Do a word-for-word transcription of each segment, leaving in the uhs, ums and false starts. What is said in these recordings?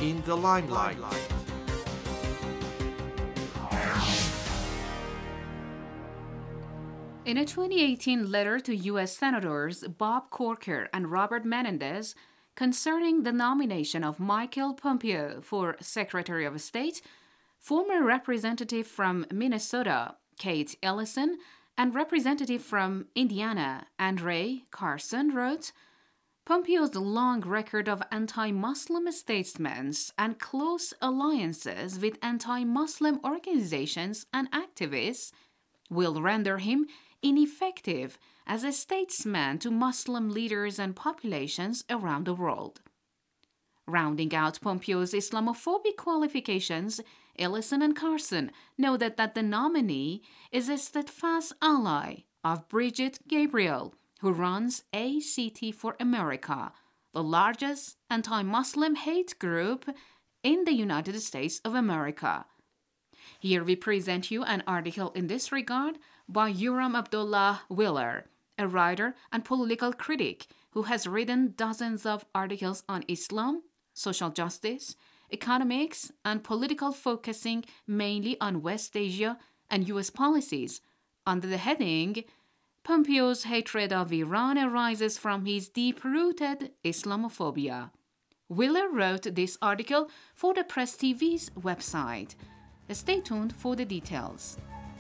in the limelight. In a twenty eighteen letter to U S Senators Bob Corker and Robert Menendez concerning the nomination of Michael Pompeo for Secretary of State, former Representative from Minnesota Kate Ellison and Representative from Indiana Andre Carson wrote, Pompeo's long record of anti-Muslim statements and close alliances with anti-Muslim organizations and activists will render him ineffective as a statesman to Muslim leaders and populations around the world. Rounding out Pompeo's Islamophobic qualifications, Ellison and Carson noted that the nominee is a steadfast ally of Brigitte Gabriel, who runs A C T for America, the largest anti-Muslim hate group in the United States of America. Here we present you an article in this regard by Yoram Abdullah Willer, a writer and political critic who has written dozens of articles on Islam, social justice, economics, and political, focusing mainly on West Asia and U S policies, under the heading Pompeo's hatred of Iran arises from his deep-rooted Islamophobia. Willer wrote this article for the Press T V's website. Stay tuned for the details.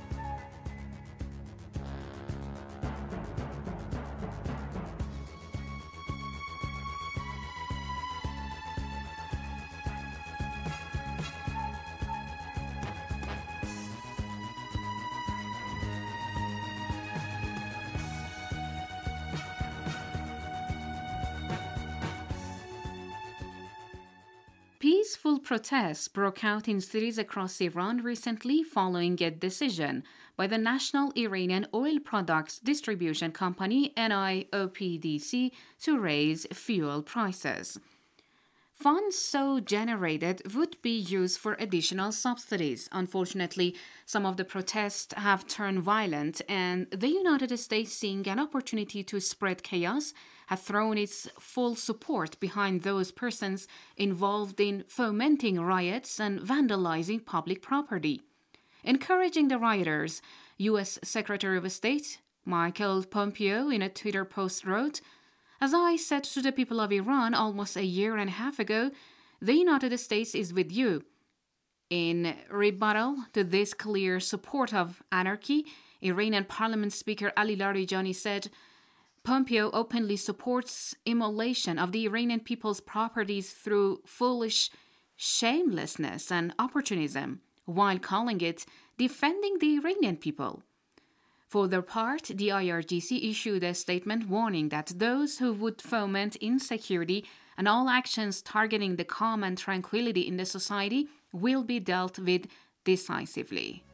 Peaceful protests broke out in cities across Iran recently following a decision by the National Iranian Oil Products Distribution Company N I O P D C to raise fuel prices. Funds so generated would be used for additional subsidies. Unfortunately, some of the protests have turned violent, and the United States, seeing an opportunity to spread chaos, has thrown its full support behind those persons involved in fomenting riots and vandalizing public property. Encouraging the rioters, U S Secretary of State Michael Pompeo in a Twitter post wrote, As I said to the people of Iran almost a year and a half ago, the United States is with you. In rebuttal to this clear support of anarchy, Iranian Parliament Speaker Ali Larijani said, Pompeo openly supports immolation of the Iranian people's properties through foolish shamelessness and opportunism, while calling it defending the Iranian people. For their part, the I R G C issued a statement warning that those who would foment insecurity and all actions targeting the calm and tranquility in the society will be dealt with decisively.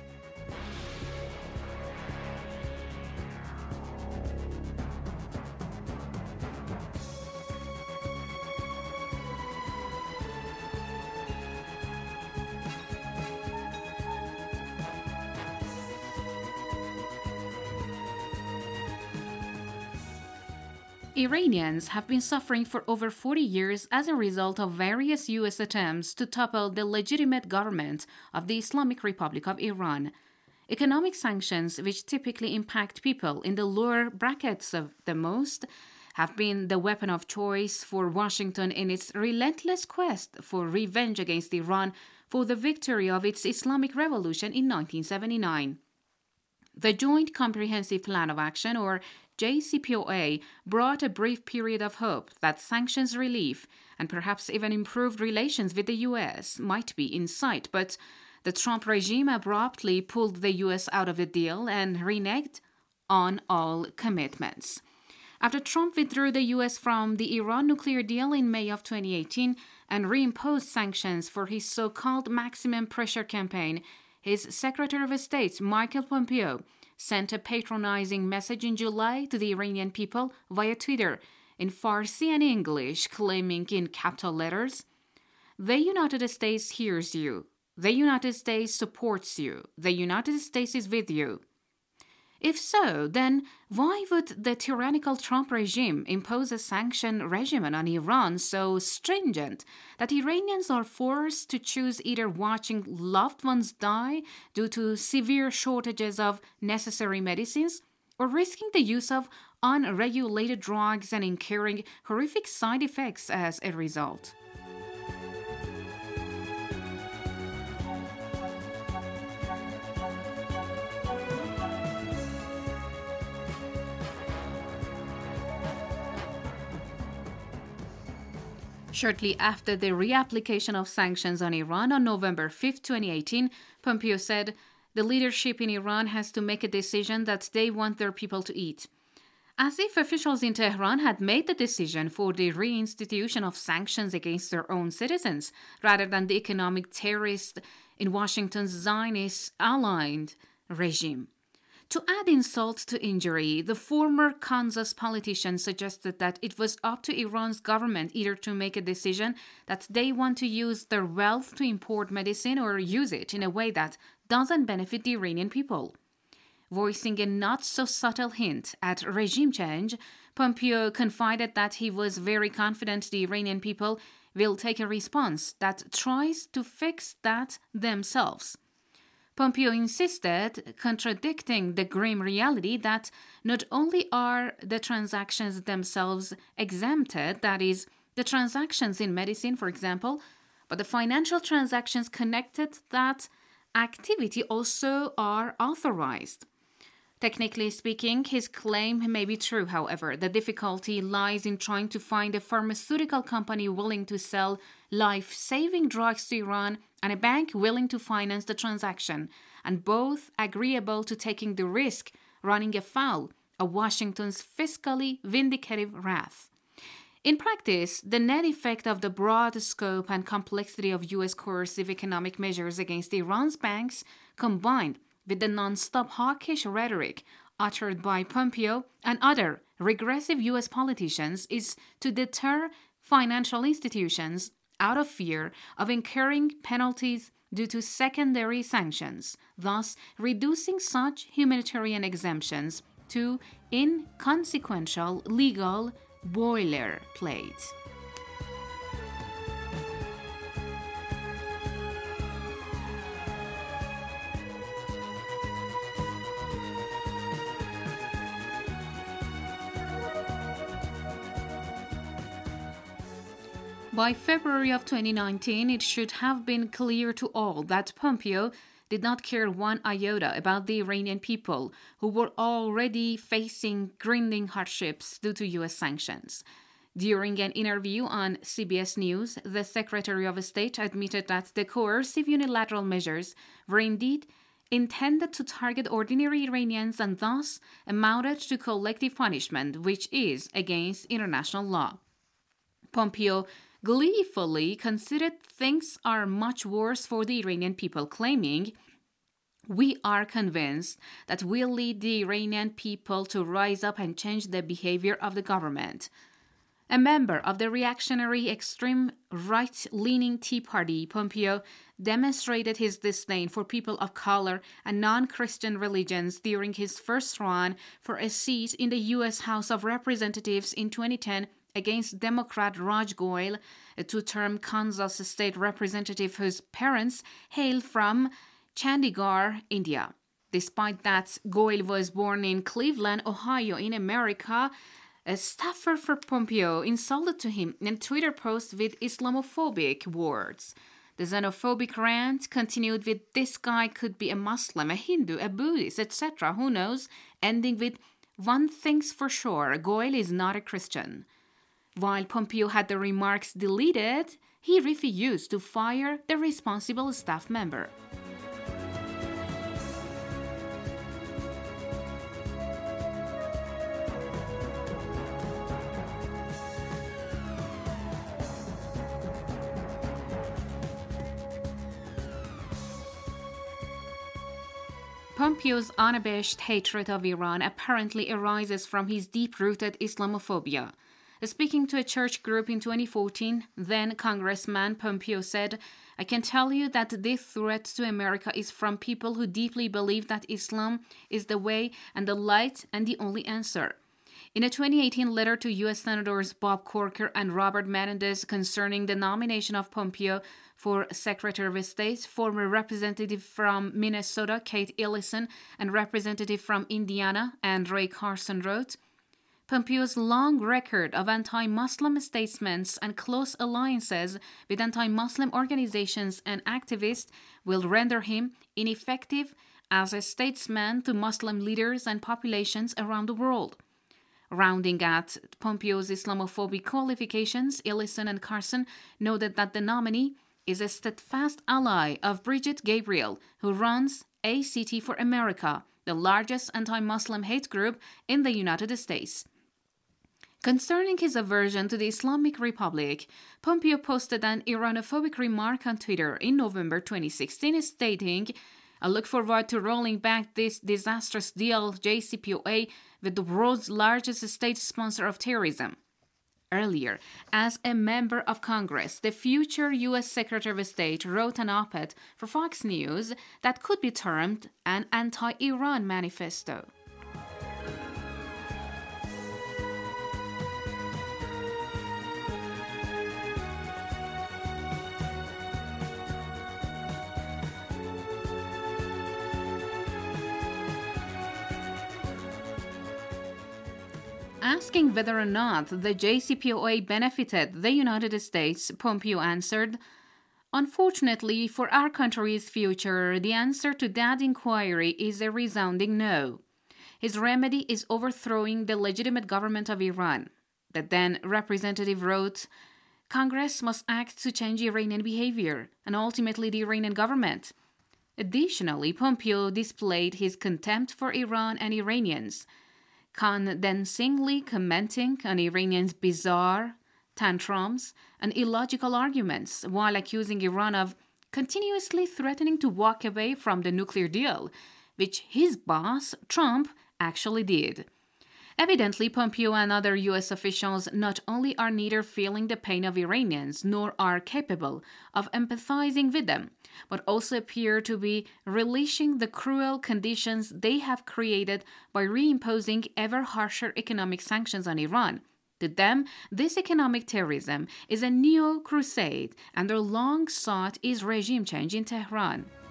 Iranians have been suffering for over forty years as a result of various U S attempts to topple the legitimate government of the Islamic Republic of Iran. Economic sanctions, which typically impact people in the lower brackets of the most, have been the weapon of choice for Washington in its relentless quest for revenge against Iran for the victory of its Islamic Revolution in nineteen seventy-nine. The Joint Comprehensive Plan of Action, or J C P O A, brought a brief period of hope that sanctions relief and perhaps even improved relations with the U S might be in sight, but the Trump regime abruptly pulled the U S out of the deal and reneged on all commitments. After Trump withdrew the U S from the Iran nuclear deal in May of twenty eighteen and reimposed sanctions for his so-called maximum pressure campaign, his Secretary of State, Michael Pompeo, sent a patronizing message in July to the Iranian people via Twitter in Farsi and English, claiming in capital letters, The United States hears you. The United States supports you. The United States is with you. If so, then why would the tyrannical Trump regime impose a sanction regimen on Iran so stringent that Iranians are forced to choose either watching loved ones die due to severe shortages of necessary medicines or risking the use of unregulated drugs and incurring horrific side effects as a result? Shortly after the reapplication of sanctions on Iran on November fifth, twenty eighteen, Pompeo said, "The leadership in Iran has to make a decision that they want their people to eat." As if officials in Tehran had made the decision for the reinstitution of sanctions against their own citizens, rather than the economic terrorists in Washington's Zionist-aligned regime. To add insult to injury, the former Kansas politician suggested that it was up to Iran's government either to make a decision that they want to use their wealth to import medicine or use it in a way that doesn't benefit the Iranian people. Voicing a not-so-subtle hint at regime change, Pompeo confided that he was very confident the Iranian people will take a response that tries to fix that themselves. Pompeo insisted, contradicting the grim reality that not only are the transactions themselves exempted, that is, the transactions in medicine, for example, but the financial transactions connected to that activity also are authorized. Technically speaking, his claim may be true, however. The difficulty lies in trying to find a pharmaceutical company willing to sell life-saving drugs to Iran and a bank willing to finance the transaction, and both agreeable to taking the risk, running afoul of Washington's fiscally vindicative wrath. In practice, the net effect of the broad scope and complexity of U S coercive economic measures against Iran's banks, combined with the non-stop hawkish rhetoric uttered by Pompeo and other regressive U S politicians, is to deter financial institutions out of fear of incurring penalties due to secondary sanctions, thus reducing such humanitarian exemptions to inconsequential legal boilerplate. By February of twenty nineteen, it should have been clear to all that Pompeo did not care one iota about the Iranian people, who were already facing grinding hardships due to U S sanctions. During an interview on C B S News, the Secretary of State admitted that the coercive unilateral measures were indeed intended to target ordinary Iranians and thus amounted to collective punishment, which is against international law. Pompeo gleefully conceded things are much worse for the Iranian people, claiming, "We are convinced that we'll lead the Iranian people to rise up and change the behavior of the government." A member of the reactionary extreme right-leaning Tea Party, Pompeo demonstrated his disdain for people of color and non-Christian religions during his first run for a seat in the U S House of Representatives in twenty ten against Democrat Raj Goel, a two-term Kansas state representative whose parents hail from Chandigarh, India. Despite that Goel was born in Cleveland, Ohio, in America, a staffer for Pompeo insulted to him in a Twitter post with Islamophobic words. The xenophobic rant continued with, "This guy could be a Muslim, a Hindu, a Buddhist, et cetera, who knows?" ending with, "One thing's for sure, Goel is not a Christian." While Pompeo had the remarks deleted, he refused to fire the responsible staff member. Pompeo's unabashed hatred of Iran apparently arises from his deep-rooted Islamophobia. Speaking to a church group in twenty fourteen, then Congressman Pompeo said, "I can tell you that this threat to America is from people who deeply believe that Islam is the way and the light and the only answer." In a twenty eighteen letter to U S Senators Bob Corker and Robert Menendez concerning the nomination of Pompeo for Secretary of State, former Representative from Minnesota Kate Ellison and Representative from Indiana Andre Carson wrote, "Pompeo's long record of anti-Muslim statements and close alliances with anti-Muslim organizations and activists will render him ineffective as a statesman to Muslim leaders and populations around the world." Rounding at Pompeo's Islamophobic qualifications, Ellison and Carson noted that the nominee is a steadfast ally of Bridget Gabriel, who runs A C T for America, the largest anti-Muslim hate group in the United States. Concerning his aversion to the Islamic Republic, Pompeo posted an Iranophobic remark on Twitter in November twenty sixteen stating, "I look forward to rolling back this disastrous deal J C P O A with the world's largest state sponsor of terrorism." Earlier, as a member of Congress, the future U S Secretary of State wrote an op-ed for Fox News that could be termed an anti-Iran manifesto. Asking whether or not the J C P O A benefited the United States, Pompeo answered, "Unfortunately for our country's future, the answer to that inquiry is a resounding no. His remedy is overthrowing the legitimate government of Iran." The then representative wrote, "Congress must act to change Iranian behavior and ultimately the Iranian government." Additionally, Pompeo displayed his contempt for Iran and Iranians, condescendingly commenting on Iranians' bizarre tantrums and illogical arguments while accusing Iran of continuously threatening to walk away from the nuclear deal, which his boss, Trump, actually did. Evidently, Pompeo and other U S officials not only are neither feeling the pain of Iranians nor are capable of empathizing with them, but also appear to be relishing the cruel conditions they have created by reimposing ever harsher economic sanctions on Iran. To them, this economic terrorism is a neo-crusade, and their long-sought is regime change in Tehran.